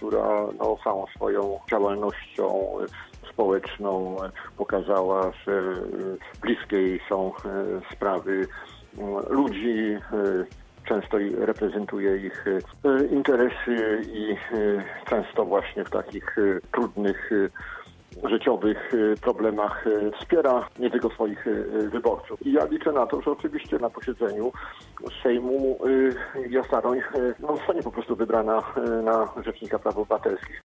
która całą swoją działalnością społeczną pokazała, że bliskie jej są sprawy ludzi, często reprezentuje ich interesy i często właśnie w takich trudnych życiowych problemach wspiera nie tylko swoich wyborców. I ja liczę na to, że oczywiście na posiedzeniu Sejmu Julia Staroń zostanie po prostu wybrana na Rzecznika Praw Obywatelskich.